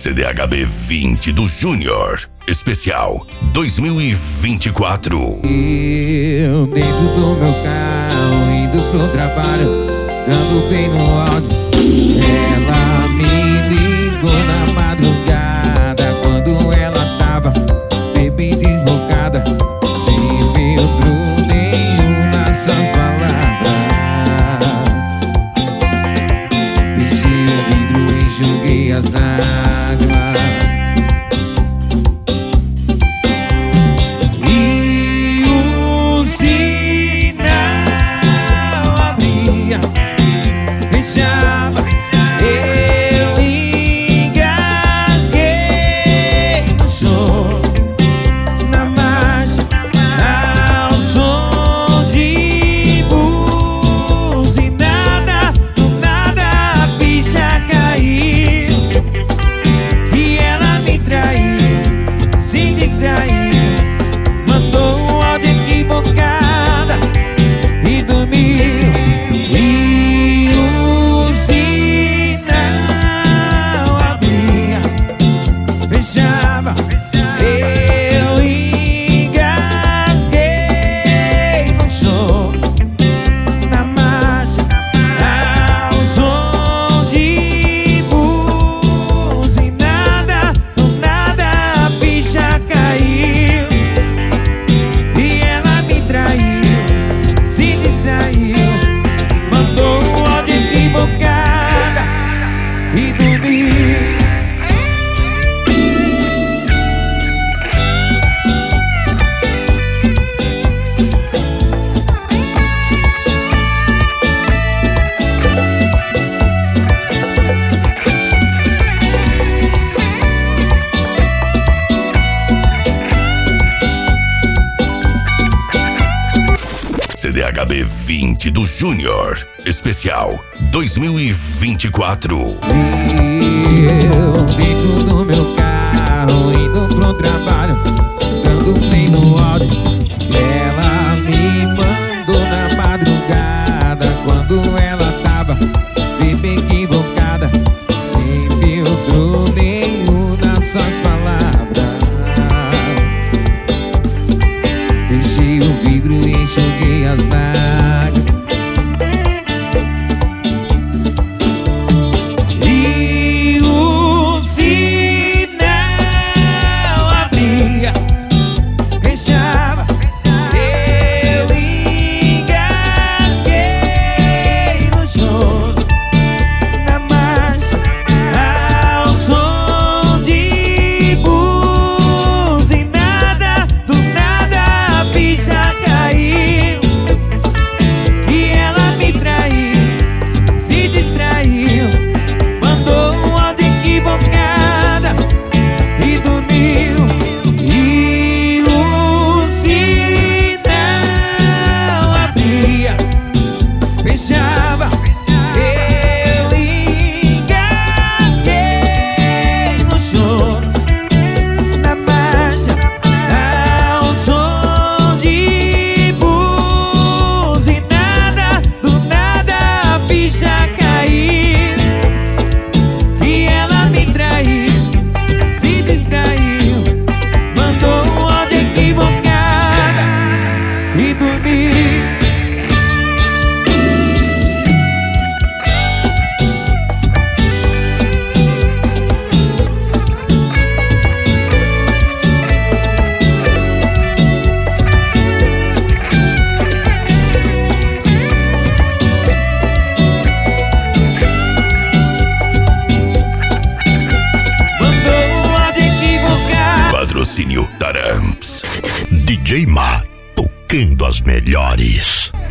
CDHB 20 do Júnior, especial 2024. Eu dentro do meu carro, indo pro trabalho, dando bem no áudio. Ela me ligou na madrugada, quando ela tava bem desbocada, sem filtro nenhum nas suas palavras. Fechei o vidro e enxuguei as lágrimas. E o sinal abria, fechava. Eu engasguei no choro, na marcha, ao som de buzinada. Do nada a ficha caiu, que ela me traiu, se distraiu, mandou um áudio equivocada e dormiu. E o sinal abria, fechava. Eu engasguei no choro, na marcha, ao som de buzinada. Do nada a ficha caiu, e ela me traiu, se distraiu, mandou um áudio equivocada e dormiu. CDHB 20 do Júnior, especial 2024. Eu dentro do meu carro, indo pro trabalho, dando play no áudio. Ela me mandou na madrugada, quando ela tava bem equivocada, sem filtro nenhum nas suas palavras. Fechei o vidro e enxuguei as lágrimas. E o sinal abria, fechava. Eu engasguei no choro, na marcha, ao som de buzinada. Do nada a ficha caiu, que ela me traiu, se distraiu, mandou um áudio equivocada e dormiu. E o sinal abria, fechava. Eu engasguei no choro, na marcha, ao som de buzinada. Do nada a ficha caiu, que ela me traiu, se distraiu, mandou um áudio equivocada e dormiu. Mandou um áudio equivocado. Patrocínio Taramps. DJ Ma, tocando as melhores.